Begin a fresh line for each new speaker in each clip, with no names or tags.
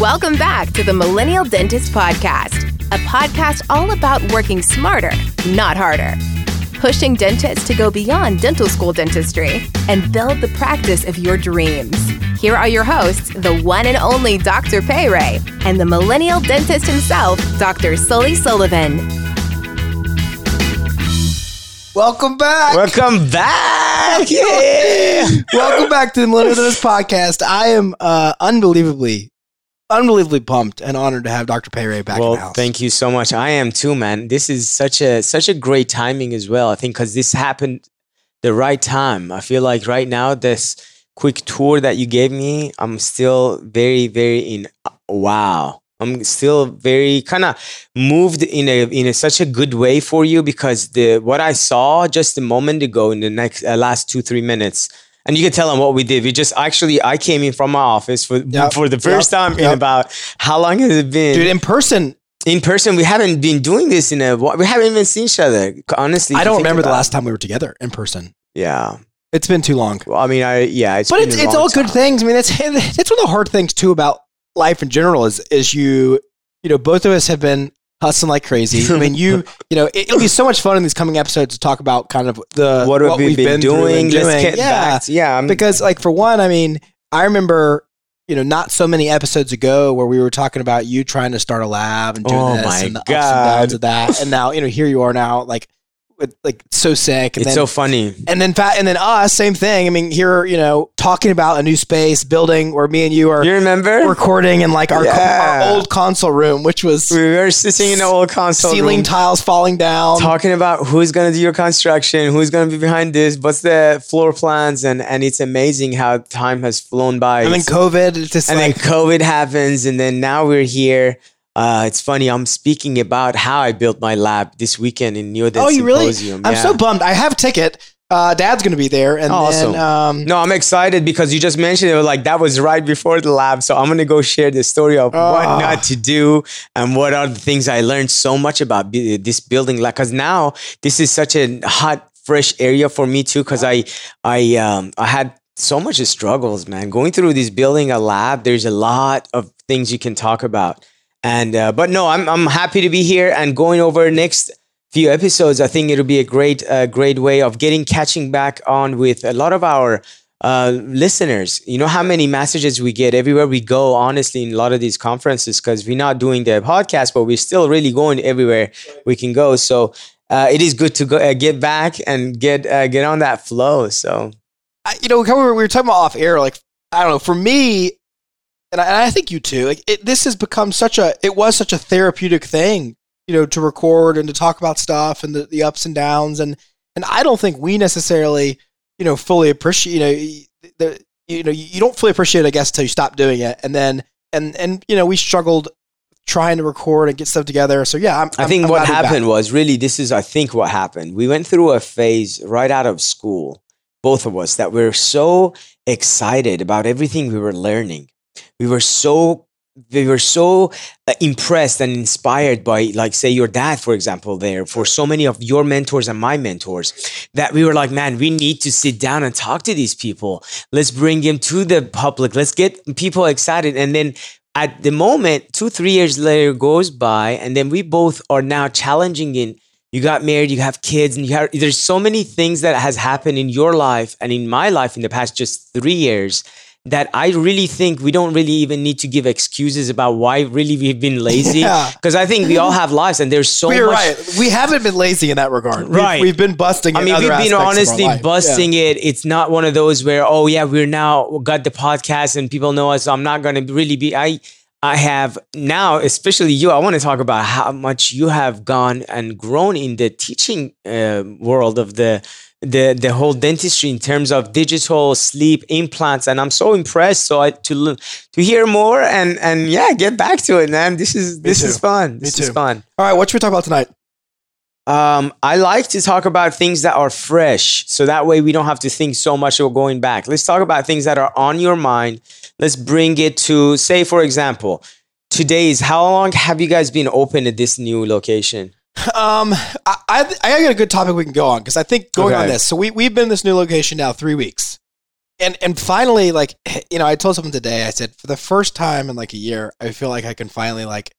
Welcome back to the Millennial Dentist Podcast, a podcast all about working smarter, not harder. Pushing dentists to go beyond dental school dentistry and build the practice of your dreams. Here are your hosts, the one and only Dr. Pei Ray and the millennial dentist himself, Dr. Sully Sullivan.
Welcome back.
Welcome back. Yeah.
Welcome back to the Millennial Dentist Podcast. I am unbelievably pumped and honored to have Dr. Pei Ray back in the house.
Thank you so much. I am too, man. This is such a great timing as well. I think because this happened the right time. I feel like right now, this quick tour that you gave me, I'm still very, very in wow. I'm still very kind of moved in a such a good way for you because what I saw just a moment ago in the last 2-3 minutes. And you can tell them what we did. I came in from my office for the first time in about, how long has it been?
Dude, in person,
we haven't been doing this we haven't even seen each other, honestly.
I don't remember the last time we were together in person.
Yeah.
It's been too long.
Well, I mean,
it's all good things. I mean, that's one of the hard things too about life in general is you know, both of us have been hustling like crazy. I mean, it'll be so much fun in these coming episodes to talk about kind of what we've been doing.
Let's get back.
Because like for one, I mean, I remember, not so many episodes ago where we were talking about you trying to start a lab and doing this and the ups and downs of that. And now, here you are now, like so sick. And
it's so funny.
And then us, same thing. I mean, here, talking about a new space, building where me and you are.
You remember?
Recording in like our old console room, which was.
We were sitting in the old console
ceiling
room,
tiles falling down.
Talking about who's going to do your construction, who's going to be behind this, what's the floor plans. And it's amazing how time has flown by.
And then COVID.
Then COVID happens. And then now we're here. It's funny. I'm speaking about how I built my lab this weekend in Neo Dent Symposium.
I'm so bummed. I have a ticket. Dad's going to be there. And
awesome. No, I'm excited because you just mentioned it. Like that was right before the lab. So I'm going to go share the story of what not to do and what are the things I learned so much about this building. Like, cause now this is such a hot, fresh area for me too. Cause I had so much struggles, man, going through this building a lab. There's a lot of things you can talk about. And but no, I'm happy to be here and going over next few episodes. I think it'll be a great way of catching back on with a lot of our listeners. You know how many messages we get everywhere we go, honestly, in a lot of these conferences, because we're not doing the podcast, but we're still really going everywhere we can go. So it is good to go get back and get on that flow. So
we were talking about off air, like I don't know, for me. And I think you too. Like this has become such a therapeutic thing, to record and to talk about stuff and the ups and downs. And I don't think we necessarily, fully appreciate. You don't fully appreciate it, I guess, until you stop doing it. And then we struggled trying to record and get stuff together. So yeah,
I think what happened was really I think what happened. We went through a phase right out of school, both of us, that we're so excited about everything we were learning. We were so impressed and inspired by, like, say, your dad, for example, there, for so many of your mentors and my mentors, that we were like, man, we need to sit down and talk to these people. Let's bring them to the public. Let's get people excited. And then at the moment, 2-3 years later goes by, and then we both are now challenging in, you got married, you have kids, and there's so many things that has happened in your life and in my life in the past just 3 years that I really think we don't really even need to give excuses about why really we've been lazy. Because I think we all have lives and there's so much.
You're right. We haven't been lazy in that regard.
Right.
We've been busting it.
I mean, we've been honestly busting it. It's not one of those where, we're now got the podcast and people know us. So I'm not going to really be, I have now, especially you, I want to talk about how much you have gone and grown in the teaching world of the whole dentistry in terms of digital sleep implants, and I'm so impressed. So to hear more and get back to it, man. This is fun. This is fun.
All right, what should we talk about tonight?
I like to talk about things that are fresh, so that way we don't have to think so much of going back. Let's talk about things that are on your mind. Let's bring it to, say, for example, how long have you guys been open at this new location?
I got a good topic we can go on because I think going on this. So we've been in this new location now 3 weeks. And finally, like, I told someone today, I said, for the first time in like a year, I feel like I can finally like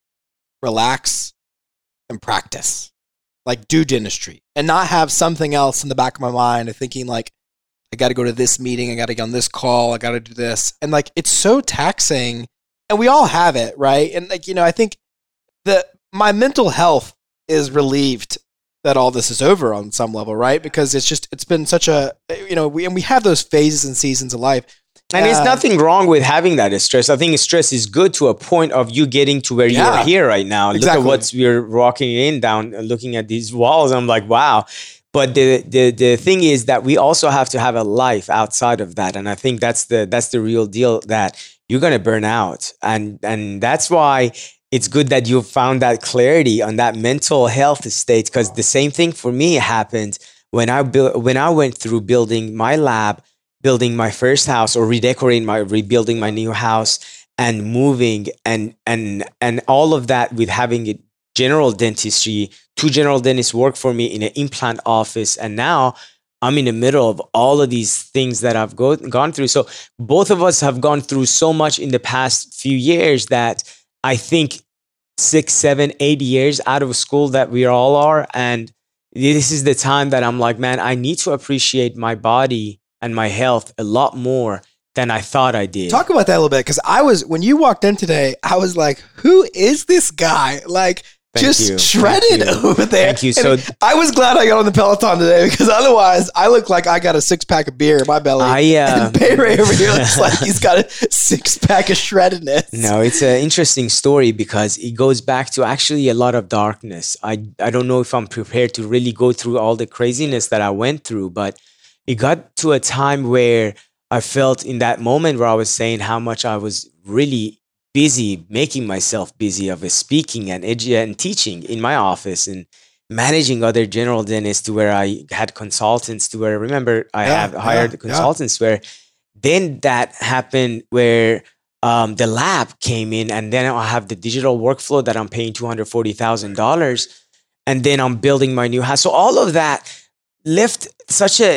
relax and practice, like do dentistry and not have something else in the back of my mind of thinking like, I got to go to this meeting. I got to get on this call. I got to do this. And like, it's so taxing and we all have it. Right. And like, I think that my mental health is relieved that all this is over on some level, right? Because it's been such a, we have those phases and seasons of life.
And there's nothing wrong with having that stress. I think stress is good to a point of you getting to where you are here right now. Exactly. Look at what we're walking in down, looking at these walls. I'm like, wow. But the thing is that we also have to have a life outside of that. And I think that's the real deal, that you're going to burn out. And that's why it's good that you found that clarity on that mental health state, because the same thing for me happened when I went through building my lab, building my first house, or rebuilding my new house, and moving and all of that with having a general dentistry. 2 general dentists work for me in an implant office, and now I'm in the middle of all of these things that I've gone through. So both of us have gone through so much in the past few years that I think 6, 7, 8 years out of school that we all are. And this is the time that I'm like, man, I need to appreciate my body and my health a lot more than I thought I did.
Talk about that a little bit. Because when you walked in today, I was like, who is this guy? Like, shredded over there.
Thank you. So
I was glad I got on the Peloton today, because otherwise I look like I got a 6-pack of beer in my belly. And Bay Ray over here looks like he's got a 6-pack of shreddedness.
No, it's an interesting story because it goes back to actually a lot of darkness. I don't know if I'm prepared to really go through all the craziness that I went through, but it got to a time where I felt in that moment where I was saying how much I was really busy, making myself busy of speaking and teaching in my office and managing other general dentists, to where I had consultants, to where, remember, I have hired consultants, where then that happened where the lab came in, and then I have the digital workflow that I'm paying $240,000, and then I'm building my new house. So all of that left such a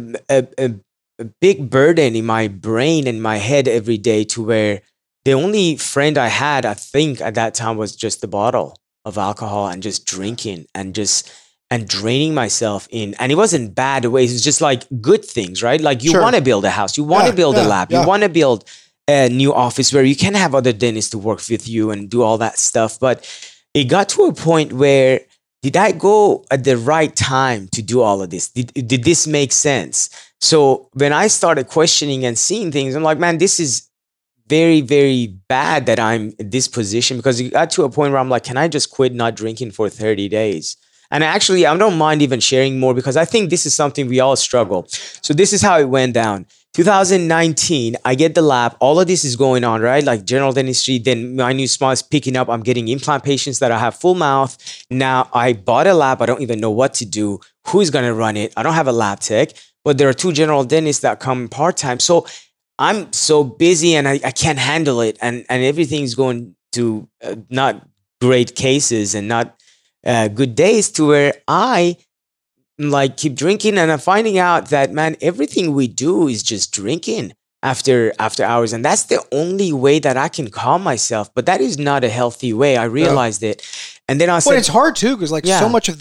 big burden in my brain and my head every day, to where the only friend I had, I think at that time, was just the bottle of alcohol and just drinking and draining myself in. And it wasn't bad ways. It's just like good things, right? Like you want to build a house, you want to build a lab, you want to build a new office where you can have other dentists to work with you and do all that stuff. But it got to a point where, did I go at the right time to do all of this? Did this make sense? So when I started questioning and seeing things, I'm like, man, this is very, very bad that I'm in this position, because it got to a point where I'm like, can I just quit not drinking for 30 days? And actually, I don't mind even sharing more, because I think this is something we all struggle. So this is how it went down. 2019, I get the lab. All of this is going on, right? Like general dentistry. Then my new smile is picking up. I'm getting implant patients that I have full mouth. Now I bought a lab. I don't even know what to do. Who's going to run it? I don't have a lab tech, but there are 2 general dentists that come part-time. So I'm so busy and I can't handle it. And everything's going to not great cases and not good days, to where I like keep drinking, and I'm finding out that, man, everything we do is just drinking after hours. And that's the only way that I can calm myself. But that is not a healthy way. I realized it. And then I said,
but it's hard too, because like so much of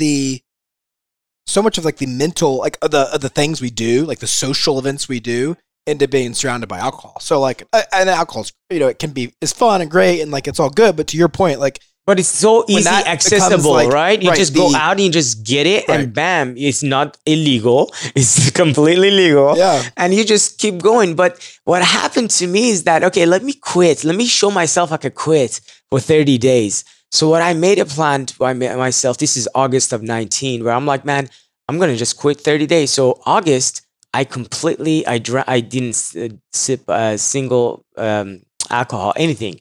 like the mental, like the things we do, like the social events we do, end up being surrounded by alcohol. So like, and alcohol's, it's fun and great and like, it's all good. But to your point, like,
but it's so easy accessible, like, right? You just go out and you just get it, and bam, it's not illegal. It's completely legal.
Yeah.
And you just keep going. But what happened to me is that, okay, let me quit. Let me show myself I could quit for 30 days. So what I made a plan to myself, this is August of 19, where I'm like, man, I'm going to just quit 30 days. So August, I didn't sip a single alcohol, anything.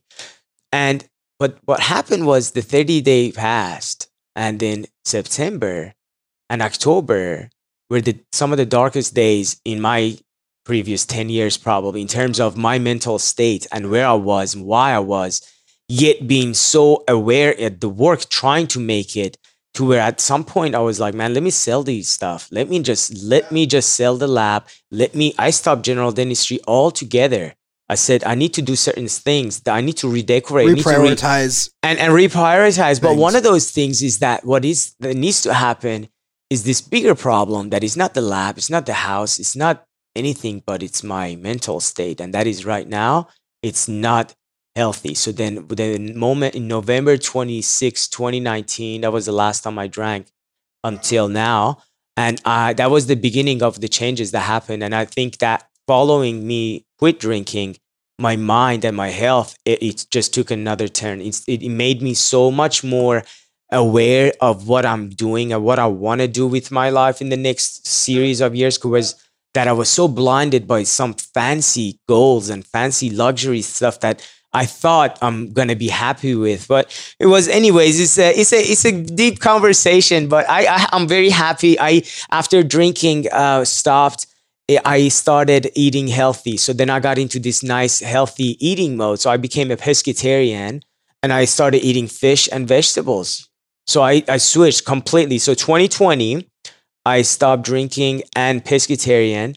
But what happened was the 30-day passed, and then September and October were some of the darkest days in my previous 10 years, probably, in terms of my mental state and where I was and why I was, yet being so aware at the work, trying to make it, to where at some point I was like, man, let me sell these stuff. Let me just sell the lab. I stopped general dentistry altogether. I said, I need to do certain things that I need to redecorate.
Reprioritize.
And reprioritize.
Things.
But one of those things is that that needs to happen is this bigger problem that is not the lab, it's not the house, it's not anything, but it's my mental state. And that is right now, it's not healthy. So then the moment in November 26, 2019, that was the last time I drank until now. And that was the beginning of the changes that happened. And I think that following me quit drinking, my mind and my health, it just took another turn. It made me so much more aware of what I'm doing and what I want to do with my life in the next series of years, because that I was so blinded by some fancy goals and fancy luxury stuff that I thought I'm gonna be happy with. But it was, anyways. It's a deep conversation. But I'm very happy. After drinking stopped, I started eating healthy. So then I got into this nice healthy eating mode. So I became a pescatarian, and I started eating fish and vegetables. So I switched completely. So 2020, I stopped drinking and pescatarian.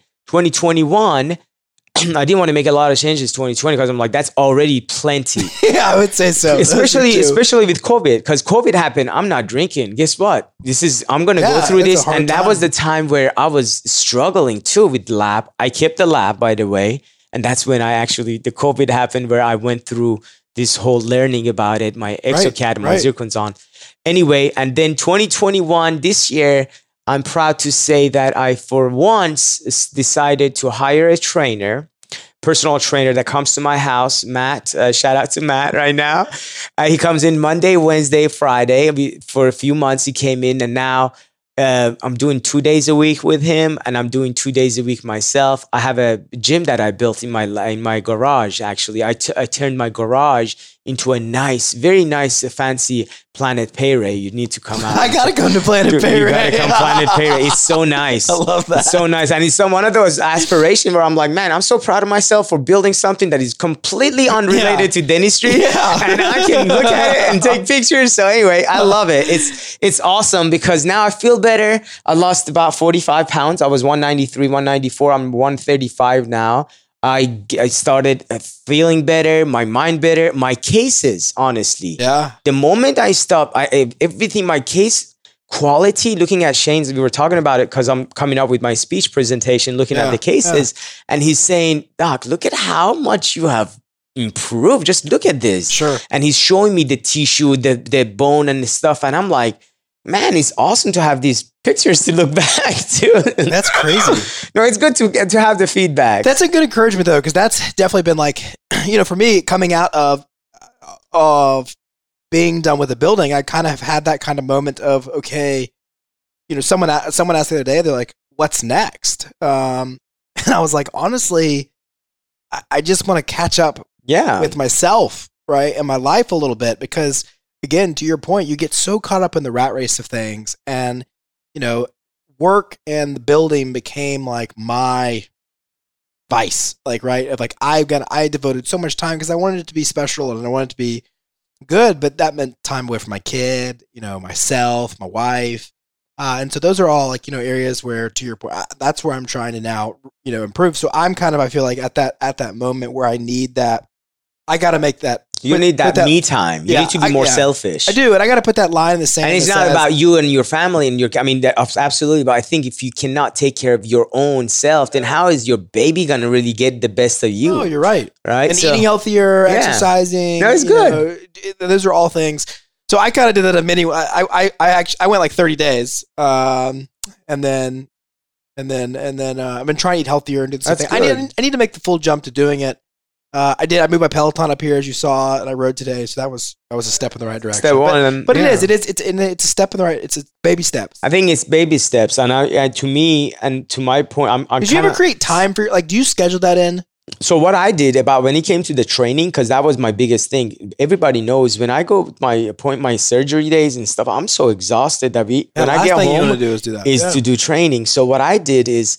2021, I didn't want to make a lot of changes 2020 because I'm like, that's already plenty.
Yeah, I would say so.
Especially with COVID, because COVID happened. I'm not drinking. Guess what? I'm going to go through this. And that was the time where I was struggling too with lab. I kept the lab, by the way. And that's when the COVID happened, where I went through this whole learning about it, my Exocad, my Zirconzon. Anyway, and then 2021, this year, I'm proud to say that I, for once, decided to hire a personal trainer that comes to my house, Matt. Shout out to Matt right now. He comes in Monday, Wednesday, Friday. For a few months, he came in, and now I'm doing 2 days a week with him, and I'm doing 2 days a week myself. I have a gym that I built in my garage. Actually, I turned my garage into a very nice, fancy Planet Payray. You need to come out.
I gotta come to Planet Payray.
You gotta come Planet Payray. It's so nice.
I love that.
It's so nice. And it's one of those aspirations where I'm like, man, I'm so proud of myself for building something that is completely unrelated to dentistry. Yeah. And I can look at it and take pictures. So anyway, I love it. It's awesome because now I feel better. I lost about 45 pounds. I was 193, 194. I'm 135 now. I started feeling better, my mind better, my cases, honestly.
Yeah.
The moment I stopped, everything, my case quality, looking at Shane's, we were talking about it because I'm coming up with my speech presentation, looking at the cases, and he's saying, Doc, look at how much you have improved. Just look at this.
Sure.
And he's showing me the tissue, the bone and the stuff. And I'm like, man, it's awesome to have these pictures to look back to.
That's crazy.
No, it's good to have the feedback.
That's a good encouragement though, because that's definitely been like, for me, coming out of being done with the building, I kind of had that kind of moment of, okay, someone asked the other day, they're like, what's next? And I was like, honestly, I just want to catch up with myself, right, and my life a little bit, because again, to your point, you get so caught up in the rat race of things, and work and the building became like my vice, like, right? Of like, I devoted so much time because I wanted it to be special and I wanted it to be good, but that meant time away from my kid, myself, my wife. And so those are all like, areas where, to your point, that's where I'm trying to now, improve. So I'm I feel like at that moment where I need that, I got to make that.
You need that me time. You need to be more selfish.
I do, and I got to put that line in the sand.
And it's not about you and your family and absolutely. But I think if you cannot take care of your own self, then how is your baby gonna really get the best of you?
Oh, you're right.
Right,
and eating healthier, exercising.
No, it's good.
Those are all things. So I kind of did that a mini. I went like 30 days, and then I've been trying to eat healthier and do the same thing. I need to make the full jump to doing it. I moved my Peloton up here, as you saw, and I rode today. So that was a step in the right direction.
Step one,
but it's a step in the right. It's a baby steps.
I think it's baby steps, and to me and to my point, I'm.
Did you ever create time for do you schedule that in?
So what I did about when it came to the training, because that was my biggest thing. Everybody knows when I go with my surgery days and stuff, I'm so exhausted that when I get home
to do
to do training. So what I did is,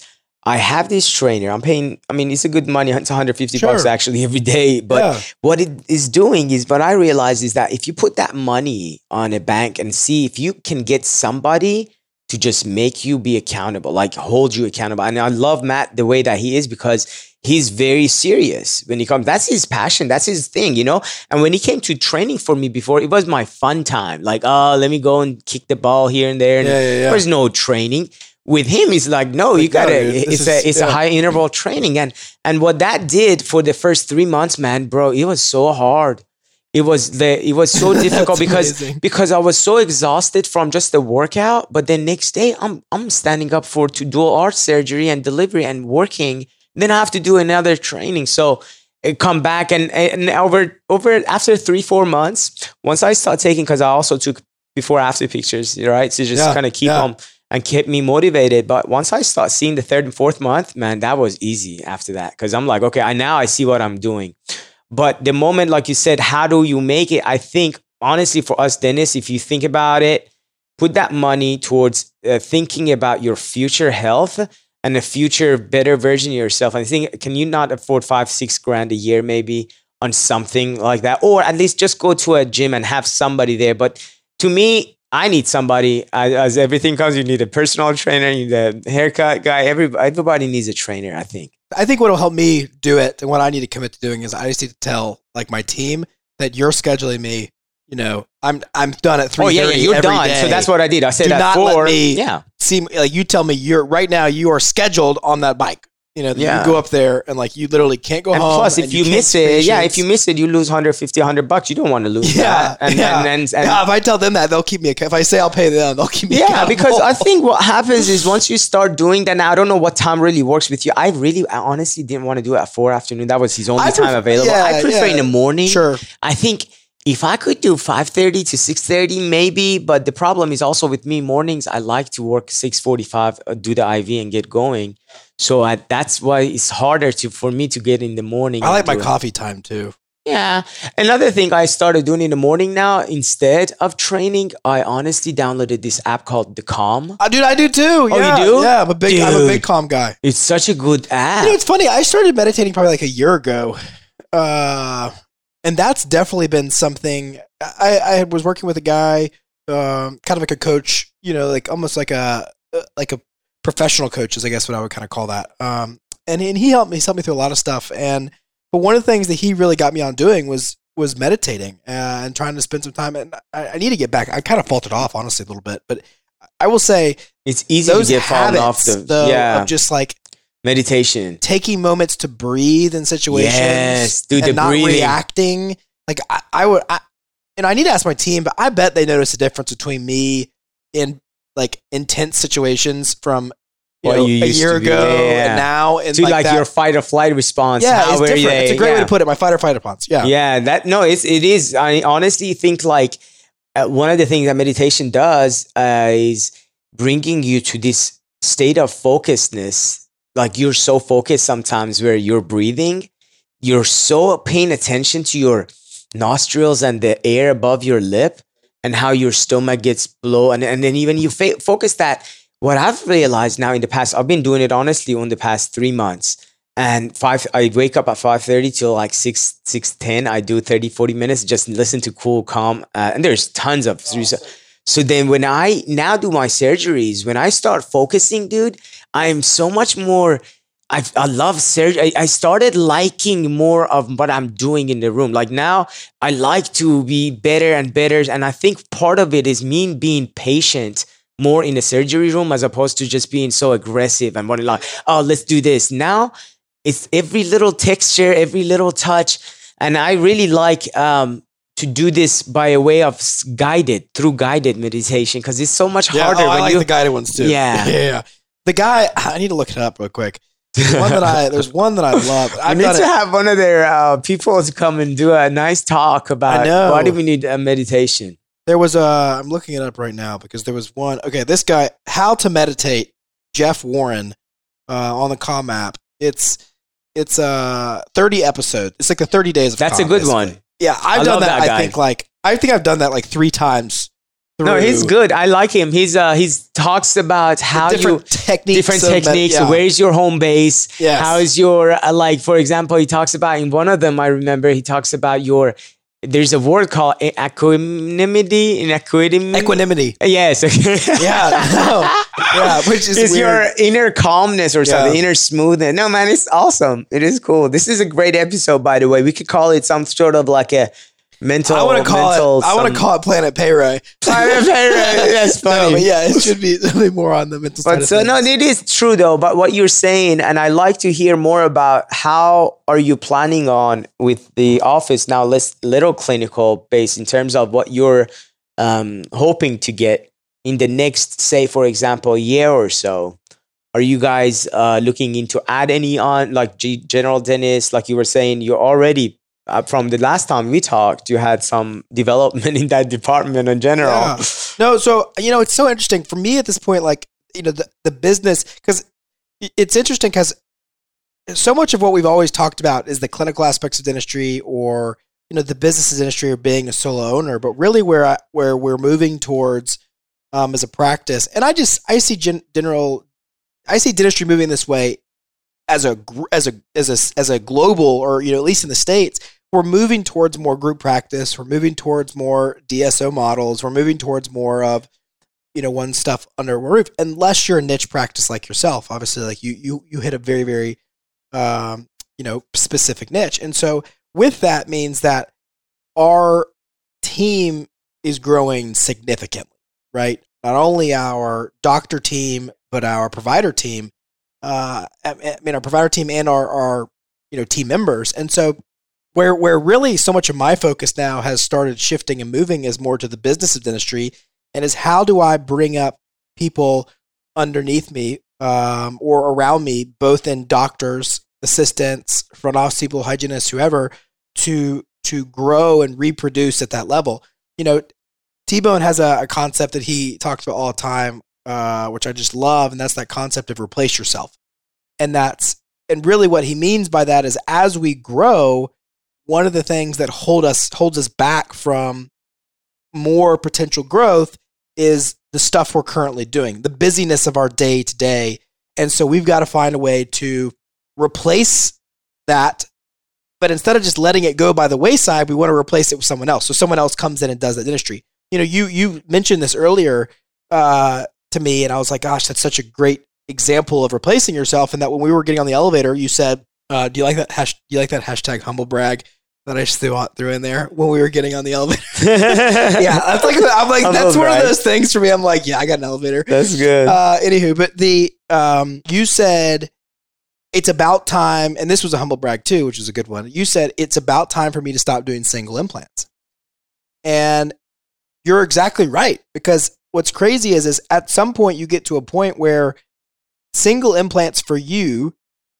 I have this trainer. I'm paying, I mean, it's a good money. It's 150 bucks actually every day. But what it is doing is, what I realize is that if you put that money on a bank and see if you can get somebody to just make you be accountable, like hold you accountable. And I love Matt the way that he is, because he's very serious when he comes. That's his passion. That's his thing, you know? And when he came to training for me before, it was my fun time. Like, oh, let me go and kick the ball here and there. And there's no training. With him, it's like, no, you gotta, it's a high interval training. And what that did for the first 3 months, man, bro, it was so hard. It was so difficult because I was so exhausted from just the workout. But then next day I'm standing up to dual arch surgery and delivery and working. Then I have to do another training. So it come back and over after 3-4 months, once I start taking, because I also took before after pictures, right? So just kind of keep them and kept me motivated. But once I start seeing the 3rd and 4th month, man, that was easy after that. Because I'm like, okay, now I see what I'm doing. But the moment, like you said, how do you make it? I think, honestly, for us dentists, if you think about it, put that money towards thinking about your future health and a future better version of yourself. I think, can you not afford $5-6 grand a year maybe on something like that? Or at least just go to a gym and have somebody there. But to me, I need somebody. As everything comes, you need a personal trainer, you need a haircut guy. Everybody needs a trainer, I think.
I think what will help me do it, and what I need to commit to doing, is I just need to tell like my team that you're scheduling me. You know, I'm done at 3:30. Oh yeah,
you're done. Day. So that's what I did. I said at 4.
Let me see, like, you tell me you are scheduled on that bike. You know, you go up there and like you literally can't go home.
Plus, if you miss it, if you miss it, you lose $150-$100. You don't want to lose that. And if
I tell them that, they'll keep me. If I say I'll pay them, they'll keep me.
Yeah, because I think what happens is once you start doing that. Now I don't know what time really works with you. I honestly didn't want to do it at 4 afternoon. That was his only time available. I prefer in the morning.
Sure.
I think if I could do 5:30 to 6:30, maybe. But the problem is also with me, mornings, I like to work 6:45, do the IV and get going. So that's why it's harder for me to get in the morning.
I like my coffee time too.
Yeah. Another thing I started doing in the morning now, instead of training, I honestly downloaded this app called The Calm.
Dude, I do too.
Oh, you do?
Yeah, I'm a big Calm guy.
It's such a good app.
You know, it's funny. I started meditating probably like a year ago. And that's definitely been something. I was working with a guy, kind of like a coach, you know, like almost like a professional coach is, I guess, what I would kind of call that. And he helped me through a lot of stuff. But one of the things that he really got me on doing was meditating and trying to spend some time. And I need to get back. I kind of faltered off, honestly, a little bit. But I will say
it's easy to get fallen off
of just like
meditation,
taking moments to breathe in situations.
Yes, dude,
and not
breathing.
Reacting. Like I need to ask my team, but I bet they notice the difference between me in like intense situations from a year ago and now, and
to like your fight or flight response.
Yeah, it's different. It's a great way to put it. My fight or flight response. Yeah,
it is. I honestly think like one of the things that meditation does is bringing you to this state of focusedness. Like you're so focused sometimes where you're breathing, you're so paying attention to your nostrils and the air above your lip and how your stomach gets blown. And then even you focus that. What I've realized now in the past, I've been doing it honestly in the past 3 months. And I wake up at 5:30 till like 6:10. I do 30-40 minutes, just listen to cool, calm. And there's tons of research. So then when I now do my surgeries, when I start focusing, dude, I'm so much more, I love surgery. I started liking more of what I'm doing in the room. Like now I like to be better and better. And I think part of it is me being patient more in the surgery room as opposed to just being so aggressive and wanting like, oh, let's do this. Now it's every little texture, every little touch. And I really like to do this by a way of guided meditation because it's so much harder.
I like the guided ones too.
Yeah.
The guy, I need to look it up real quick. There's one that I love.
I need to have one of their people to come and do a nice talk about why do we need a meditation.
There was I'm looking it up right now because there was one. Okay, this guy, How to Meditate, Jeff Warren, on the Calm app. It's 30 episodes. It's like the 30 days of
That's
Calm,
a good
basically.
one.
Yeah, I've done that. I think I've done that like 3 times
No, he's good. I like him. He's talks about how
different techniques.
Where's your home base?
Yes.
How is your like? For example, he talks about in one of them. I remember he talks about your. There's a word called equanimity.
Equanimity.
Yes.
Which is
it's
weird.
your inner calmness or something, inner smoothness. No, man, it's awesome. It is cool. This is a great episode, by the way. We could call it some sort of like a mental.
I want to call it Planet Payray.
Planet Payray. That's funny.
No, but yeah, it should be more on the mental side.
But so no, it is true though. But what you're saying, and I like to hear more about how are you planning on with the office now? Little clinical base in terms of what you're hoping to get in the next, say, for example, year or so. Are you guys looking into add any on like general dentist? Like you were saying, you're already. From the last time we talked, you had some development in that department in general.
Yeah. No, so, it's so interesting for me at this point, like, the business, because it's interesting because so much of what we've always talked about is the clinical aspects of dentistry or, the business of dentistry or being a solo owner, but really where we're moving towards as a practice. And I see dentistry moving this way as a global, or, at least in the States. We're moving towards more group practice. We're moving towards more DSO models. We're moving towards more of, one stuff under one roof, unless you're a niche practice like yourself. Obviously, like you hit a very, very, specific niche. And so with that means that our team is growing significantly, right? Not only our doctor team, but our provider team, our provider team and our team members. And so where really so much of my focus now has started shifting and moving is more to the business of dentistry, and is how do I bring up people underneath me or around me, both in doctors, assistants, front office people, hygienists, whoever, to grow and reproduce at that level. T-Bone has a concept that he talks about all the time, which I just love, and that's that concept of replace yourself. And really what he means by that is as we grow, one of the things that holds us back from more potential growth is the stuff we're currently doing, the busyness of our day to day. And so we've got to find a way to replace that. But instead of just letting it go by the wayside, we want to replace it with someone else. So someone else comes in and does that dentistry. You mentioned this earlier to me, and I was like, gosh, that's such a great example of replacing yourself. And that when we were getting on the elevator, you said, do you like that hashtag humble brag that I just threw in there when we were getting on the elevator? Yeah, I'm like that's one of those things for me. I'm like, yeah, I got an elevator.
That's good.
Anywho, but you said it's about time, and this was a humble brag too, which is a good one. You said it's about time for me to stop doing single implants, and you're exactly right, because what's crazy is at some point you get to a point where single implants for you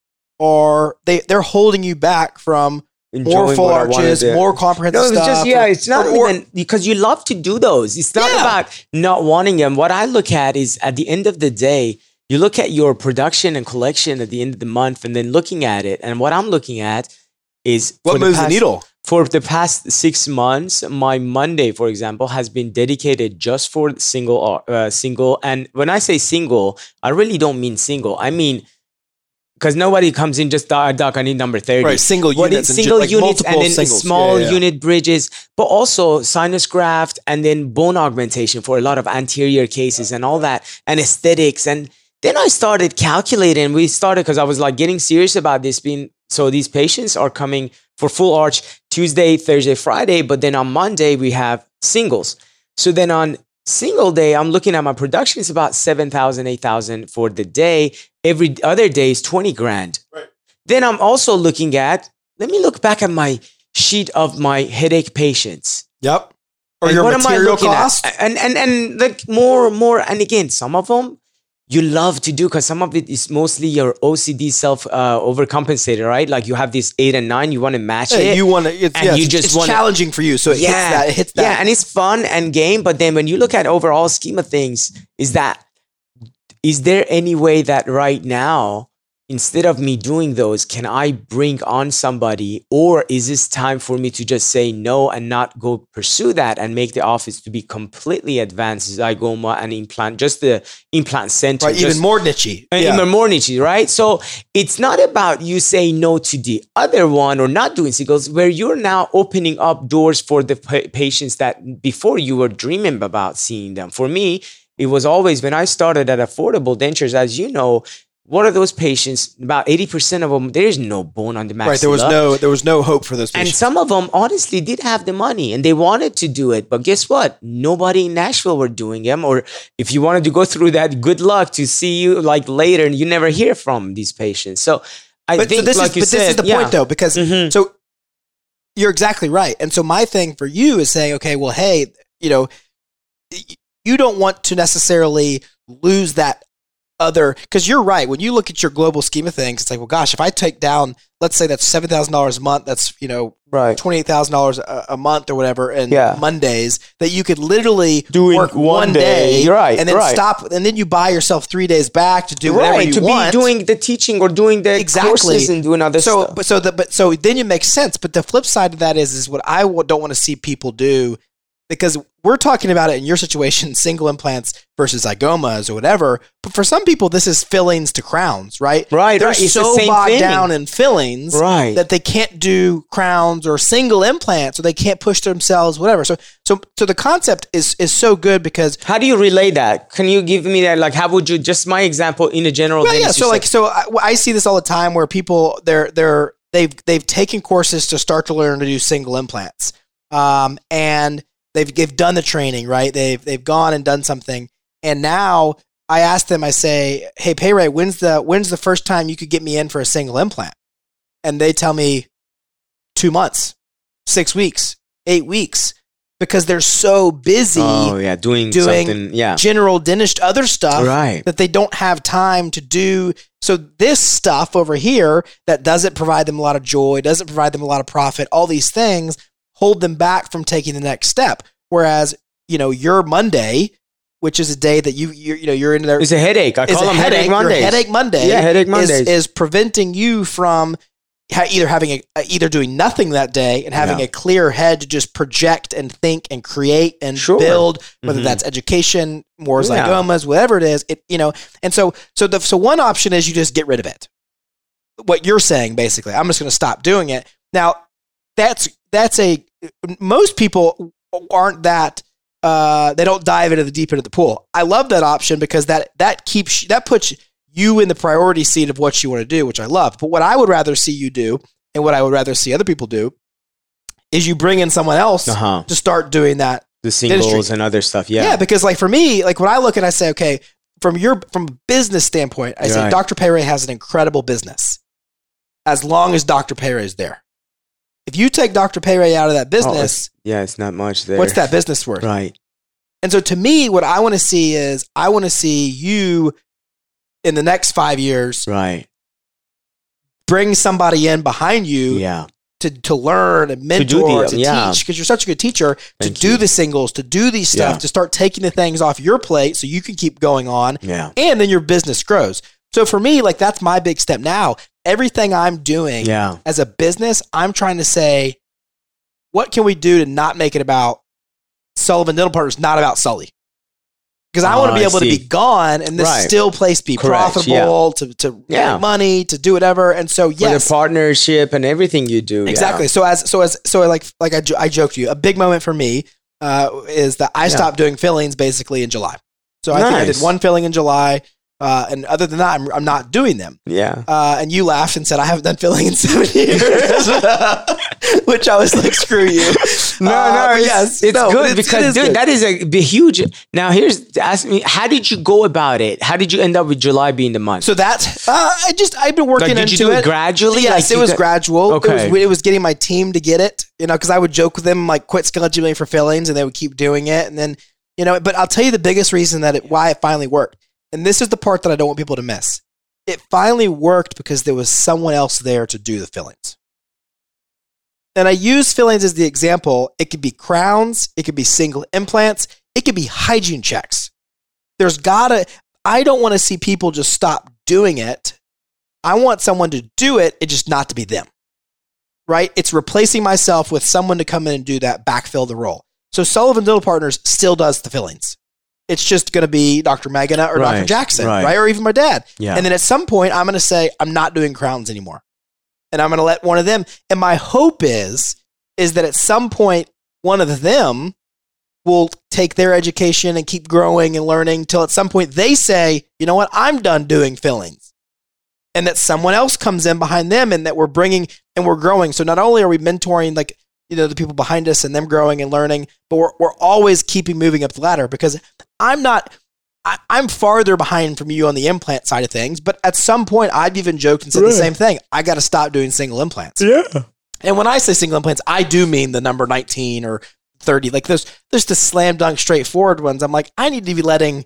they're holding you back from more full arches, more comprehensive stuff.
It's not even because you love to do those. It's not about not wanting them. What I look at is at the end of the day, you look at your production and collection at the end of the month and then looking at it. And what I'm looking at is
what moves the needle.
For the past 6 months, my Monday, for example, has been dedicated just for single. And when I say single, I really don't mean single. I mean, because nobody comes in just, doc, I need number 30.
Right, single units
and then
singles.
Small unit bridges, but also sinus graft and then bone augmentation for a lot of anterior cases and all that, and aesthetics. And then I started calculating. Because I was like getting serious about this so these patients are coming for full arch Tuesday, Thursday, Friday, but then on Monday we have singles. So then on single day, I'm looking at my production is about 7,000, 8,000 for the day. Every other day is 20 grand. Right. Then I'm also looking at, let me look back at my sheet of my headache patients.
Yep. Or your material cost.
And like more, and again, some of them you love to do because some of it is mostly your OCD self overcompensated, right? Like you have this 8 and 9, you want to match it.
It's challenging for you. So it hits that.
Yeah, and it's fun and game. But then when you look at overall scheme of things, is there any way that right now instead of me doing those, can I bring on somebody, or is this time for me to just say no and not go pursue that and make the office to be completely advanced zygoma and implant, just the implant center,
right? Even more niche-y.
Even more niche, right? So it's not about you saying no to the other one or not doing singles, where you're now opening up doors for the patients that before you were dreaming about seeing them. For me, it was always, when I started at Affordable Dentures, as you know, what are those patients? About 80% of them, there is no bone on the maxilla.
Right, there was no hope for those patients.
And some of them honestly did have the money and they wanted to do it. But guess what? Nobody in Nashville were doing them. Or if you wanted to go through that, good luck to see you like later, and you never hear from these patients. So I think,
this is the point though, because so you're exactly right. And so my thing for you is saying, okay, well, hey, you know, you don't want to necessarily lose that other, because you're right. When you look at your global scheme of things, it's like, well, gosh, if I take down, let's say that's $7,000 a month, that's, you know,
right,
$28,000 a month or whatever, and Mondays, that you could literally work one day,
right,
and then stop, and then you buy yourself 3 days back to do whatever you want.
Be doing the teaching or doing the courses and doing other stuff.
So then it makes sense. But the flip side of that is what I don't want to see people do, because we're talking about it in your situation, single implants versus zygomas or whatever. But for some people, this is fillings to crowns, right?
Right.
They're so bogged down in fillings that they can't do crowns or single implants, or they can't push themselves, whatever. So the concept is so good, because
how do you relay that? Can you give me that? Like, how would you, just my example in a general?
Well, yeah. So I see this all the time where people they've taken courses to start to learn to do single implants, and they've done the training, right? They've gone and done something, and now I ask them, I say, hey, Pei-Rei, when's the first time you could get me in for a single implant? And they tell me 2 months, 6 weeks, 8 weeks, because they're so busy
doing something,
general dentist, other stuff,
right,
that they don't have time to do. So this stuff over here that doesn't provide them a lot of joy, doesn't provide them a lot of profit, all these things hold them back from taking the next step. Whereas, you know, your Monday, which is a day that you're in there.
It's a headache. I call them headache Mondays.
Headache Monday.
Yeah, headache Mondays
is preventing you from either doing nothing that day and having a clear head to just project and think and create and build, whether that's education, more zygomas, whatever it is. And so one option is you just get rid of it. What you're saying, basically, I'm just going to stop doing it. Now, most people aren't that, they don't dive into the deep end of the pool. I love that option, because that puts you in the priority seat of what you want to do, which I love. But what I would rather see you do, and what I would rather see other people do, is you bring in someone else to start doing that.
The singles dentistry and other stuff. Yeah.
Yeah. Because like for me, like when I look and I say, okay, from a business standpoint, I say Dr. Pei-Rei has an incredible business as long as Dr. Pei-Rei is there. If you take Dr. Pei-Rei out of that business,
it's not much there.
What's that business worth?
Right.
And so to me, what I want to see is I want to see you in the next 5 years, bring somebody in behind you to learn and mentor, to teach, because you're such a good teacher, to do the singles, to do these stuff, to start taking the things off your plate so you can keep going on.
Yeah.
And then your business grows. So for me, like that's my big step now. Everything I'm doing as a business, I'm trying to say, what can we do to not make it about Sullivan Dental Partners, not about Sully? Because I want to be able to be gone and this still place be profitable, to make money, to do whatever. And so,
for the partnership and everything you do.
Exactly. So I joked to you, a big moment for me is that I stopped doing fillings basically in July. So I think I did one filling in July. And other than that, I'm not doing them.
Yeah.
And you laughed and said, I haven't done filling in 7 years. Which I was like, screw you.
It's good because, dude, that is a huge. Now, ask me, how did you go about it? How did you end up with July being the month?
So that's, I've been working into it.
Did you do it gradually?
Yes, it was gradual. Okay. It was getting my team to get it, because I would joke with them, like, quit scheduling for fillings, and they would keep doing it. And then, but I'll tell you the biggest reason why it finally worked. And this is the part that I don't want people to miss. It finally worked because there was someone else there to do the fillings. And I use fillings as the example. It could be crowns. It could be single implants. It could be hygiene checks. I don't want to see people just stop doing it. I want someone to do it, it just not to be them. Right? It's replacing myself with someone to come in and do that, backfill the role. So Sullivan Dental Partners still does the fillings. It's just going to be Dr. Magana or Dr. Jackson, right? Or even my dad.
Yeah.
And then at some point, I'm going to say, I'm not doing crowns anymore. And I'm going to let one of them. And my hope is that at some point, one of them will take their education and keep growing and learning till at some point they say, you know what, I'm done doing fillings. And that someone else comes in behind them and that we're bringing and we're growing. So not only are we mentoring like, you know, the people behind us and them growing and learning, but we're always keeping moving up the ladder because I'm farther behind from you on the implant side of things. But at some point I've even joked and said the same thing. I got to stop doing single implants.
Yeah.
And when I say single implants, I do mean the number 19 or 30. Like there's the slam dunk straightforward ones. I'm like, I need to be letting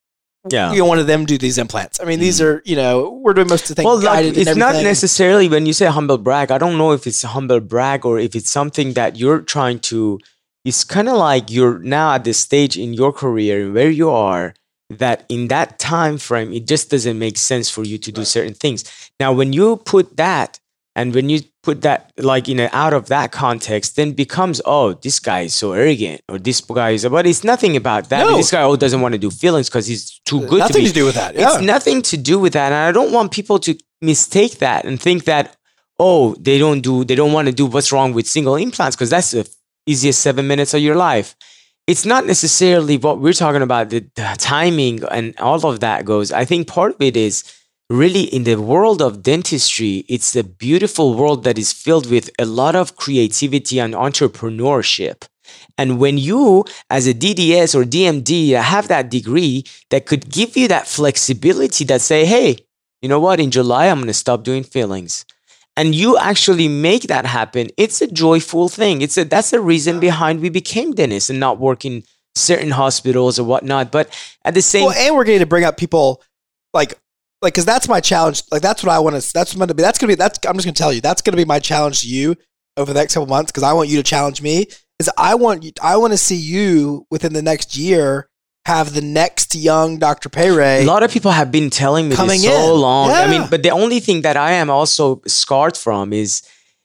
one of them do these implants. I mean, these are, you know, we're doing most of the things.
Well, like, it's not necessarily when you say humble brag. I don't know if it's a humble brag or if it's something that you're trying to. It's kind of like you're now at this stage in your career where you are that in that time frame, it just doesn't make sense for you to do certain things. Now, when you put that and when you put that like in out of that context, then becomes, oh, this guy is so arrogant or this guy is, but it's nothing about that.
No.
This guy doesn't want to do fillings because he's too good
nothing
to be.
to do with that. Yeah.
It's nothing to do with that. And I don't want people to mistake that and think that, oh, they don't want to do what's wrong with single implants because that's the easiest 7 minutes of your life. It's not necessarily what we're talking about, the timing and all of that goes. I think part of it is really in the world of dentistry, it's a beautiful world that is filled with a lot of creativity and entrepreneurship. And when you, as a DDS or DMD, have that degree that could give you that flexibility that say, hey, you know what, in July, I'm going to stop doing fillings. And you actually make that happen. It's a joyful thing. That's the reason behind we became dentists and not work in certain hospitals or whatnot. But at the same,
and we're going to bring up people like because that's my challenge. Like that's what I want to. I'm just going to tell you that's going to be my challenge to you over the next couple months because I want you to challenge me. Is I want to see you within the next year have the next young Dr. Payray.
A lot of people have been telling me this so long. Yeah. I mean, but the only thing that I am also scarred from is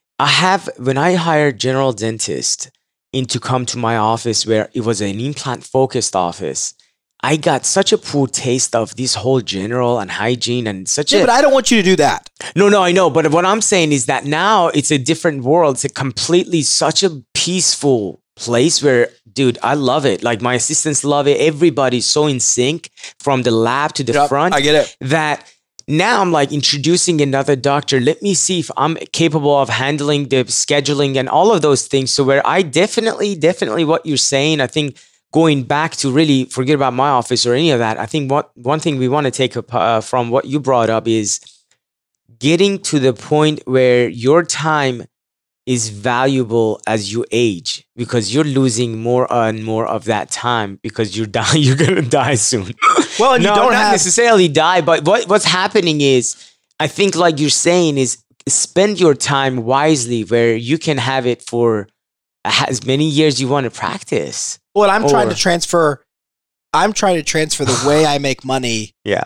when I hired general dentist in to come to my office where it was an implant focused office, I got such a poor taste of this whole general and hygiene and such
but I don't want you to do that.
No, I know. But what I'm saying is that now it's a different world. It's a completely such a peaceful place where, dude, I love it. Like my assistants love it. Everybody's so in sync from the lab to the front.
I get it.
That now I'm like introducing another doctor. Let me see if I'm capable of handling the scheduling and all of those things. So where I definitely what you're saying, I think going back to really forget about my office or any of that. I think one thing we want to take up from what you brought up is getting to the point where your time is valuable as you age because you're losing more and more of that time because you're dying. You're gonna die soon.
Well, and
no,
you don't
not necessarily die, but what's happening is, I think, like you're saying, is spend your time wisely where you can have it for as many years you want to practice.
Well, I'm trying to transfer the way I make money.
Yeah.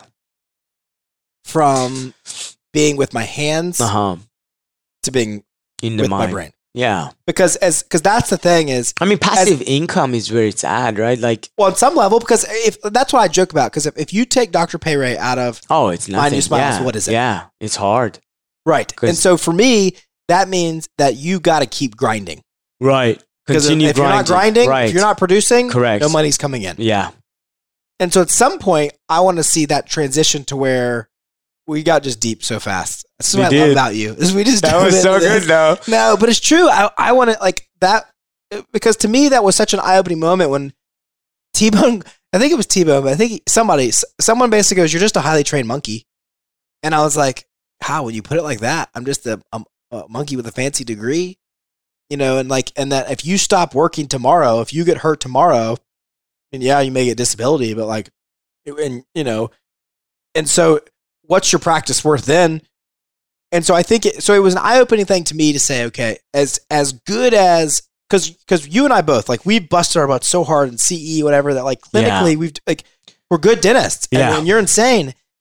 From being with my hands to being
in the
with
mind.
My brain.
Yeah.
Because that's the thing is,
I mean, passive income is where it's at, right? Like,
well, on some level, because if that's what I joke about. Because if you take Dr. Payray out of
it's nothing.
My New Smiles, what is it?
Yeah, it's hard.
Right. And so for me, that means that you got to keep grinding.
Right.
Because if you're not grinding, if you're not producing,
correct,
no money's coming in.
Yeah.
And so at some point, I want to see that transition to where we got just deep so fast. That's what I love about you. Is we just
that was so good though.
No, but it's true. I want to like that because to me that was such an eye-opening moment when T-Bone. I think it was T-Bone, but I think someone basically goes, "You're just a highly trained monkey," and I was like, "How would you put it like that? I'm just a monkey with a fancy degree." You know, and that if you stop working tomorrow, if you get hurt tomorrow, and yeah, you may get disability, but like, and you know, and so what's your practice worth then? And so I think it was an eye-opening thing to me to say, okay, as good as, because you and I both, like, we busted our butts so hard in CE, whatever, that like clinically we're good dentists, and you're insane.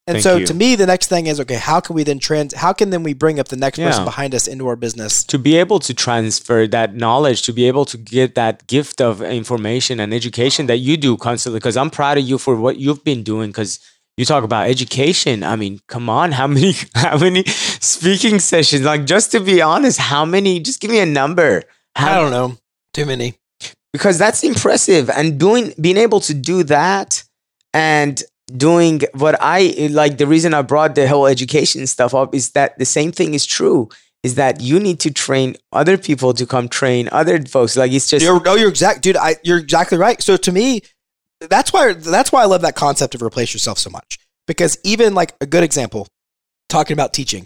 And
Thank
so
you.
to me, the next thing is, okay, how can we then we bring up the next person behind us into our business?
To be able to transfer that knowledge, to be able to get that gift of information and education that you do constantly, because I'm proud of you for what you've been doing, because you talk about education. I mean, come on, how many speaking sessions? Like, just to be honest, how many? Just give me a number.
I don't know. Too many.
Because that's impressive. And being able to do that and doing what I like, the reason I brought the whole education stuff up is that the same thing is true, is that you need to train other people to come train other folks. Like, it's just,
you're exactly right. So to me, that's why I love that concept of replace yourself so much, because even like a good example, talking about teaching,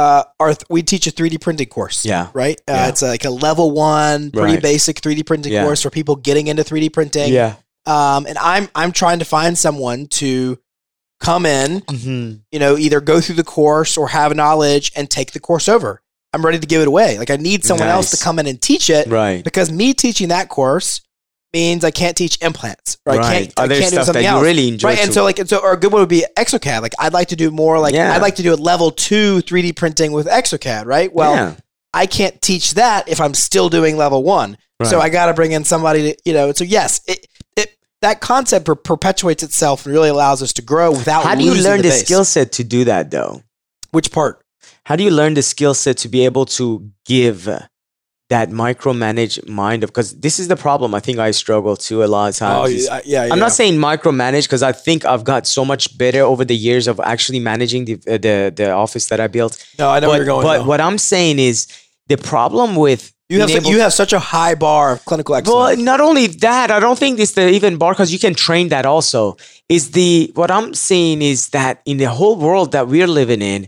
we teach a 3D printing course.
Yeah.
Right. It's like a level 1, pretty basic 3D printing course for people getting into 3D printing.
Yeah.
And I'm trying to find someone to come in, either go through the course or have knowledge and take the course over. I'm ready to give it away. Like, I need someone else to come in and teach it.
Right.
Because me teaching that course means I can't teach implants, or I can't do something else.
You really enjoy.
Right. And so or a good one would be Exocad. Like, I'd like to do more I'd like to do a level 2 3D printing with Exocad, right? Well, I can't teach that if I'm still doing level 1. Right. So I got to bring in somebody to, so yes, that concept perpetuates itself and really allows us to grow without losing the base.
How do you learn the skill set to do that, though?
Which part?
How do you learn the skill set to be able to give that micromanage mind of, because this is the problem I think I struggle to a lot of times. I'm not saying micromanage, because I think I've got so much better over the years of actually managing the office that I built.
No, I know where you're going.
But what I'm saying is the problem with
you have such a high bar of clinical excellence.
Well, not only that, I don't think it's the even bar, because you can train that also. What I'm saying is that in the whole world that we're living in,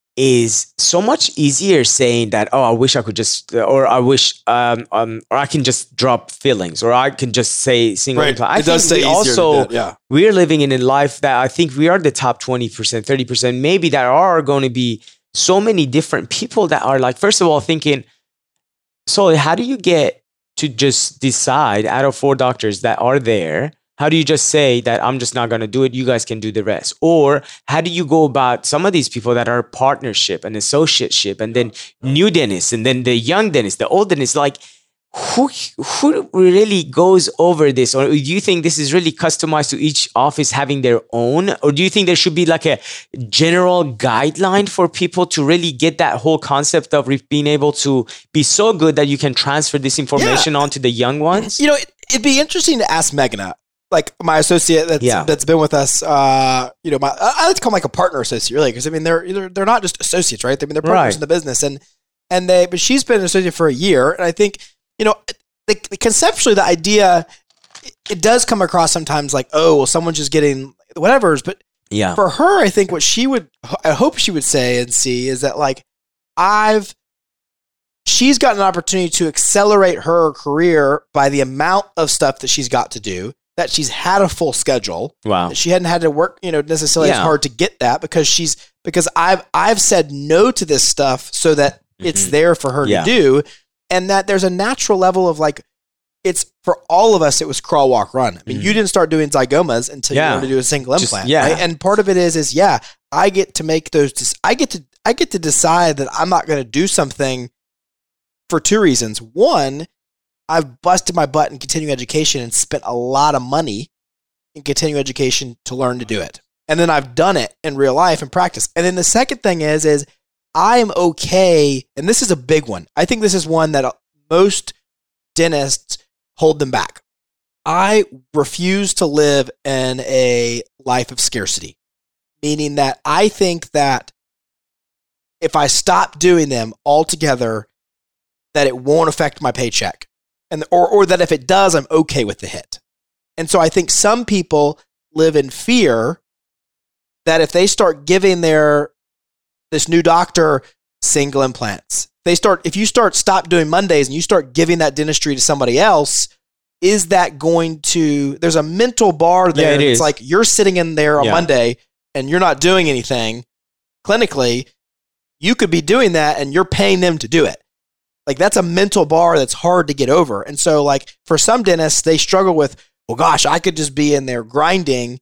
is so much easier saying that, oh, I wish I could just, or I wish, or I can just drop fillings, or I can just say single implant. I think we also, we're living in a life that I think we are the top 20%, 30%, maybe there are going to be so many different people that are like, first of all, thinking, so how do you get to just decide out of 4 doctors that are there, how do you just say that I'm just not going to do it? You guys can do the rest. Or how do you go about some of these people that are partnership and associateship, and then new dentists, and then the young dentists, the old dentists? Like, who really goes over this? Or do you think this is really customized to each office having their own? Or do you think there should be like a general guideline for people to really get that whole concept of being able to be so good that you can transfer this information onto the young ones?
It'd be interesting to ask Meghna, like my associate that's been with us, I like to call them like a partner associate, really, because I mean they're not just associates, right? I mean they're partners in the business, but she's been an associate for a year, and I think conceptually the idea it does come across sometimes like, oh, well, someone's just getting whatever's, but for her, I think what I hope she would say and see is that like she's got an opportunity to accelerate her career by the amount of stuff that she's got to do. That she's had a full schedule. Wow. That she hadn't had to work, necessarily as hard to get that because I've said no to this stuff so that it's there for her to do. And that there's a natural level of like, it's for all of us, it was crawl, walk, run. I mean, you didn't start doing zygomas until you wanted to do a single implant. Right? And part of it is I get to make those, I get to decide that I'm not going to do something for 2 reasons. One, I've busted my butt in continuing education and spent a lot of money in continuing education to learn to do it. And then I've done it in real life and practice. And then the second thing is I am okay. And this is a big one. I think this is one that most dentists hold them back. I refuse to live in a life of scarcity, meaning that I think that if I stop doing them altogether, that it won't affect my paycheck. Or that if it does, I'm okay with the hit. And so I think some people live in fear that if they start giving this new doctor single implants, if you stop doing Mondays and you start giving that dentistry to somebody else, is that going to, there's a mental bar there. It's like you're sitting in there on Monday and you're not doing anything clinically. You could be doing that and you're paying them to do it. Like that's a mental bar that's hard to get over. And so like for some dentists, they struggle with, well, gosh, I could just be in there grinding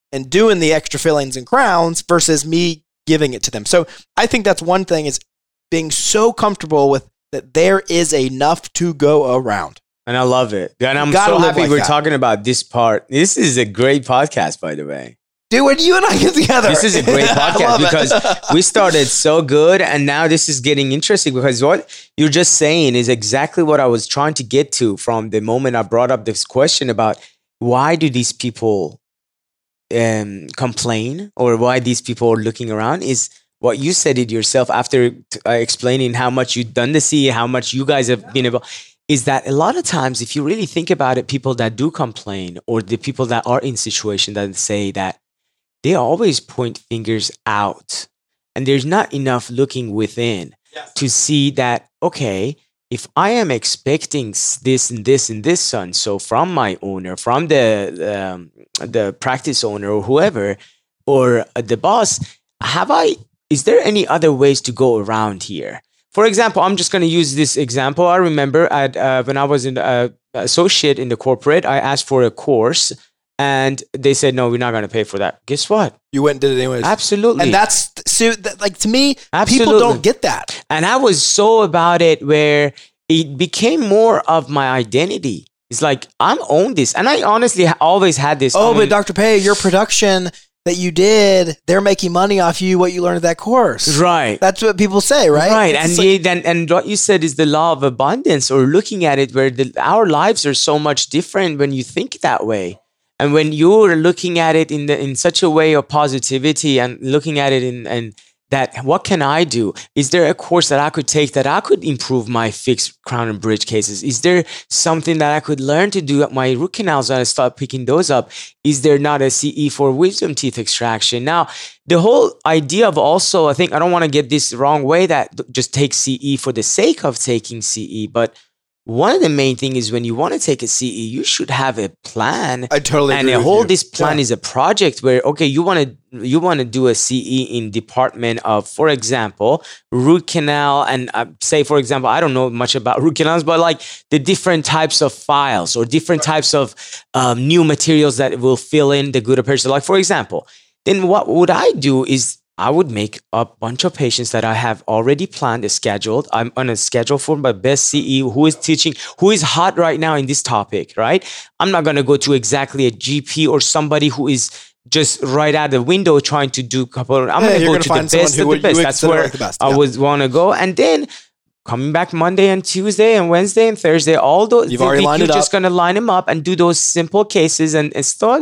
and doing the extra fillings and crowns versus me giving it to them. So I think that's one thing, is being so comfortable with that there is enough to go around.
And I love it. And I'm so happy we're talking about this part. This is a great podcast, by the way.
Dude, when you and I get together.
This is a great podcast because we started so good and now this is getting interesting, because what you're just saying is exactly what I was trying to get to from the moment I brought up this question about why do these people complain, or why these people are looking around, is what you said it yourself after explaining how much you've done to see, how much you guys have been able, is that a lot of times, if you really think about it, people that do complain, or the people that are in situation that say that, they always point fingers out, and there's not enough looking within to see that, okay, if I am expecting this and this and this so from my owner, from the practice owner or whoever, or the boss, is there any other ways to go around here? For example, I'm just going to use this example. I remember when I was an associate in the corporate, I asked for a course and they said, no, we're not going to pay for that. Guess what?
You went and did it anyways.
Absolutely.
And that's, so like, to me,
Absolutely.
People don't get that.
And I was so about it where it became more of my identity. It's like, I'm own this. And I honestly always had this.
Oh, but Dr. Pei, your production that you did, they're making money off you, what you learned at that course.
Right.
That's what people say, right?
Right. And what you said is the law of abundance, or looking at it where our lives are so much different when you think that way. And when you're looking at it in such a way of positivity and looking at it in that, what can I do? Is there a course that I could take that I could improve my fixed crown and bridge cases? Is there something that I could learn to do at my root canals and I start picking those up? Is there not a CE for wisdom teeth extraction? Now, the whole idea of also, I think I don't want to get this the wrong way that just take CE for the sake of taking CE, but one of the main things is when you want to take a CE, you should have a plan.
I totally agree.
And this plan is a project where, okay, you want to do a CE in department of, for example, root canal, and say, for example, I don't know much about root canals, but like the different types of files or different types of new materials that will fill in the gutta percha. Like, for example, then what would I do is I would make a bunch of patients that I have already planned and scheduled. I'm on a schedule for my best CE who is teaching, who is hot right now in this topic, right? I'm not going to go to exactly a GP or somebody who is just right out the window trying to do a couple. I'm going to go to the best of the best. That's where I would want to go. And then coming back Monday and Tuesday and Wednesday and Thursday, all those, you're just going to line them up and do those simple cases and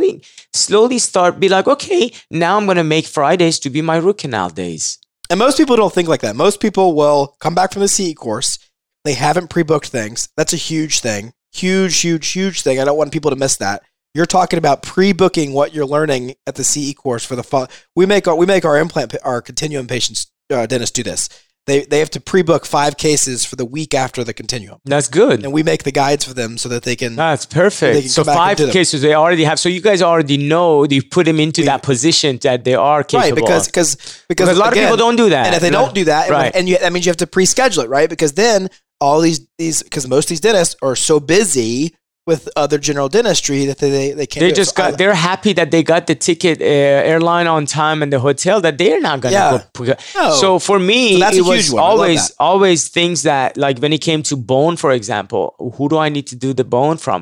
slowly start, be like, okay, now I'm going to make Fridays to be my root canal days.
And most people don't think like that. Most people will come back from the CE course. They haven't pre-booked things. That's a huge thing. Huge thing. I don't want people to miss that. You're talking about pre-booking what you're learning at the CE course for the fall. We make our continuum patients, dentists do this. They have to pre-book 5 cases for the week after the continuum.
That's good.
And we make the guides for them so that they can.
That's perfect. So 5 cases they already have. So you guys already know, you put them into that position that they are capable
of. Because
a lot of people don't do that.
And if they don't do that, right. That means you have to pre-schedule it, right? Because then all these, because most of these dentists are so busy with other general dentistry that they can't.
They're happy that they got the ticket airline on time and the hotel that they're not going to go. No. So for me, it was always things that, like when it came to bone, for example, who do I need to do the bone from?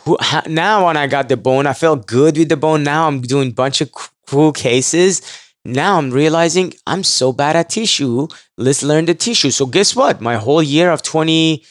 Now when I got the bone, I felt good with the bone. Now I'm doing a bunch of cool cases. Now I'm realizing I'm so bad at tissue. Let's learn the tissue. So guess what? My whole year of 2020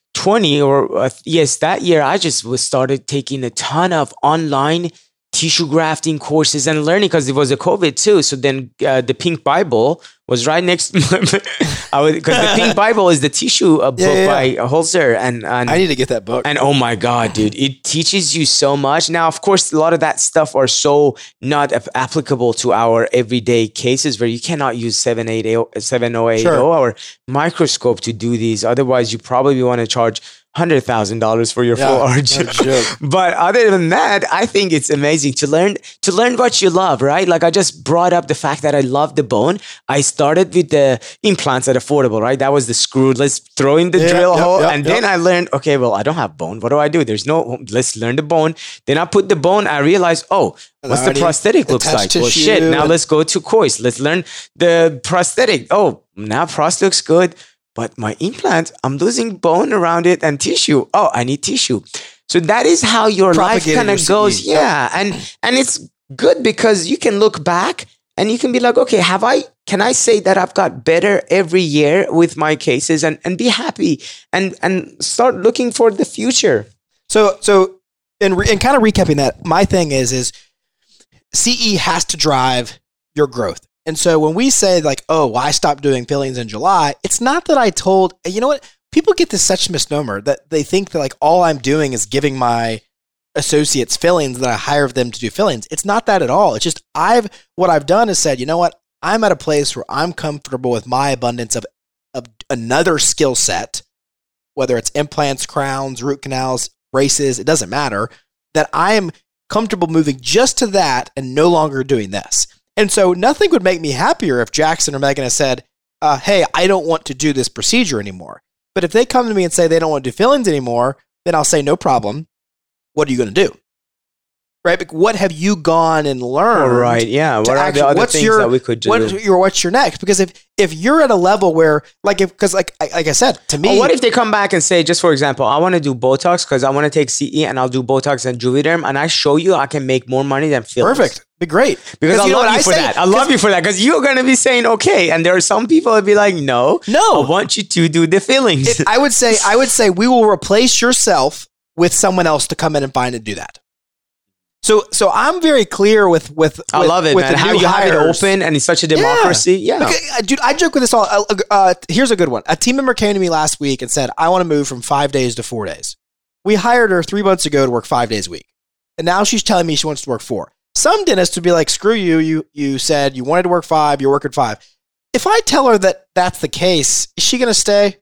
that year, I just started taking a ton of online tissue grafting courses and learning, because it was a COVID too. So then the Pink Bible was right next to me. Because the Pink Bible is the tissue book by Holzer. And
I need to get that book.
And oh my God, dude, it teaches you so much. Now, of course, a lot of that stuff are so not applicable to our everyday cases where you cannot use 7080 or microscope to do these. Otherwise, you probably want to charge $100,000 for your full arch. But other than that, I think it's amazing to learn what you love, right? Like I just brought up the fact that I love the bone. I started started with the implants at affordable, right? That was the screw. Let's throw in the drill hole. Then I learned, okay, well, I don't have bone. What do? There's no, let's learn the bone. Then I put the bone. I realized, what's the prosthetic looks like? Well, shit, now let's go to coils. Let's learn the prosthetic. Oh, now prosthetic looks good. But my implant, I'm losing bone around it and tissue. Oh, I need tissue. So that is how your life kind of goes. Yeah. And it's good because you can look back and you can be like, okay, can I say that I've got better every year with my cases and be happy and start looking for the future.
So kind of recapping that, my thing is CE has to drive your growth. And so when we say like, I stopped doing fillings in July, it's not that I told, you know what? People get this such misnomer that they think that like all I'm doing is giving my associates fillings, that I hire them to do fillings. It's not that at all. It's just what I've done is said, you know what? I'm at a place where I'm comfortable with my abundance of another skill set, whether it's implants, crowns, root canals, braces, it doesn't matter, that I am comfortable moving just to that and no longer doing this. And so nothing would make me happier if Jackson or Megan had said, hey, I don't want to do this procedure anymore. But if they come to me and say they don't want to do fillings anymore, then I'll say, no problem. What are you going to do? Right? But what have you gone and learned?
Right. Yeah. What are the other things that we could do?
What's your next? Because if you're at a level where, like I said, to me,
what if they come back and say, just for example, I want to do Botox because I want to take CE and I'll do Botox and Juvederm, and I show you I can make more money than fillings.
Perfect. Be great.
Because I love you for that. I love you for that because you're going to be saying, okay. And there are some people that be like, no, I want you to do the fillings.
I would say we will replace yourself with someone else to come in and find and do that. So I'm very clear with
I love it, man. How you have it open and it's such a democracy. Yeah.
Okay, dude, I joke with this all. Here's a good one. A team member came to me last week and said, I want to move from 5 days to 4 days. We hired her 3 months ago to work 5 days a week. And now she's telling me she wants to work 4. Some dentists would be like, screw you. You said you wanted to work 5. You're working 5. If I tell her that that's the case, is she going to stay?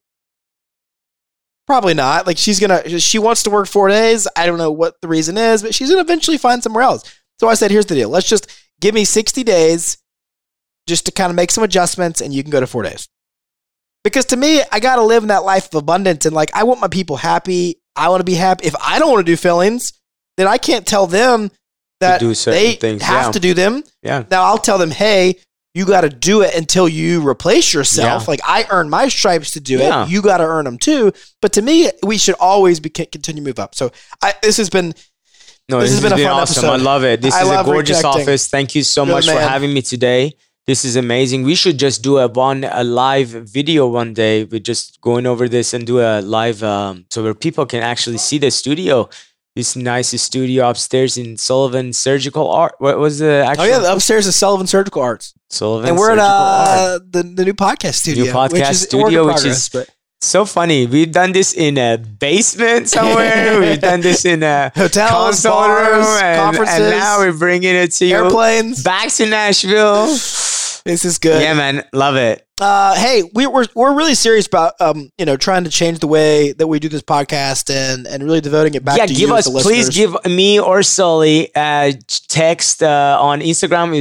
Probably not. Like she wants to work 4 days. I don't know what the reason is, but she's going to eventually find somewhere else. So I said, here's the deal. Let's just give me 60 days just to kind of make some adjustments and you can go to 4 days. Because to me, I got to live in that life of abundance. And like, I want my people happy. I want to be happy. If I don't want to do fillings, then I can't tell them that they have to do them.
Yeah.
Now I'll tell them, hey, you got to do it until you replace yourself. Yeah. Like I earn my stripes to do it. You got to earn them too. But to me, we should always continue to move up. So this has been a fun
awesome episode. I love it. This is a gorgeous office. Thank you so much for having me today. This is amazing. We should just do a live video one day. We're just going over this and do a live so where people can actually see the studio. This nice studio upstairs in Sullivan Surgical Art. What was the actual?
Oh yeah, the upstairs is Sullivan Surgical Arts.
Sullivan,
and we're at the new podcast studio.
Which is so funny. We've done this in a basement somewhere. We've done this in a
hotels, bars, conferences,
and now we're bringing it to
airplanes
back to Nashville.
This is good.
Yeah, man, love it.
Hey, we're really serious about trying to change the way that we do this podcast and really devoting it back to you.
Please give me or Sully a text on Instagram.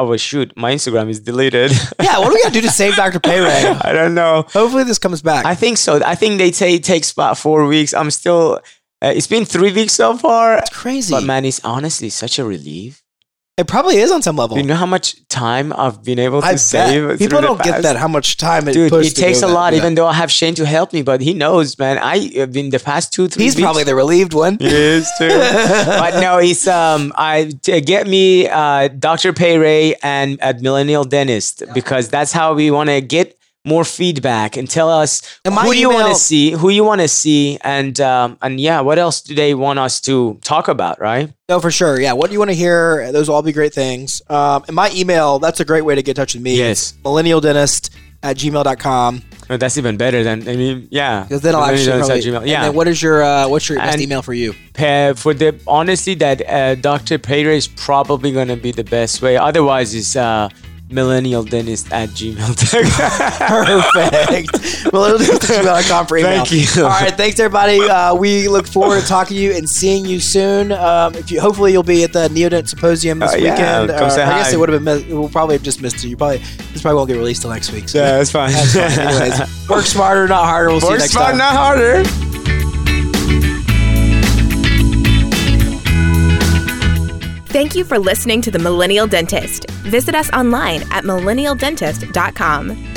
My Instagram is deleted.
Yeah, what do we got to do to save Dr. Payray?
I don't know.
Hopefully this comes back.
I think so. I think they say it takes about 4 weeks. I'm still. It's been 3 weeks so far.
It's crazy,
but man, it's honestly such a relief.
It probably is on some level.
You know how much time I've been able to save?
People don't get that, how much time it
takes a lot, even though I have Shane to help me, but he knows, man. I have been the past 2-3 weeks.
He's probably the relieved one.
He is too. But no, he's get me Dr. Payray and at Millennial Dentist, because that's how we want to get more feedback and tell us who you want to see, and yeah, what else do they want us to talk about, right?
No, for sure. Yeah, what do you want to hear? Those will all be great things. And my email, that's a great way to get in touch with me.
Yes.
millennialdentist@gmail.com.
No, that's even better than, yeah.
Because then I'll actually
Gmail. Yeah.
And then what's your best email for you?
Honestly, that Dr. Payray is probably going to be the best way. Otherwise, it's millennialdentist@gmail.com.
Perfect. millennialdentist@gmail.com for email.
Thank you.
All right, thanks everybody. We look forward to talking to you and seeing you soon. Hopefully you'll be at the Neodent Symposium this weekend.
Come say hi.
I guess it would have been. We'll probably have just missed you. This probably won't get released till next week. So
Yeah, that's fine.
Anyways, work smarter, not harder. We'll see you next
Work
time.
smart, not harder.
Thank you for listening to The Millennial Dentist. Visit us online at millennialdentist.com.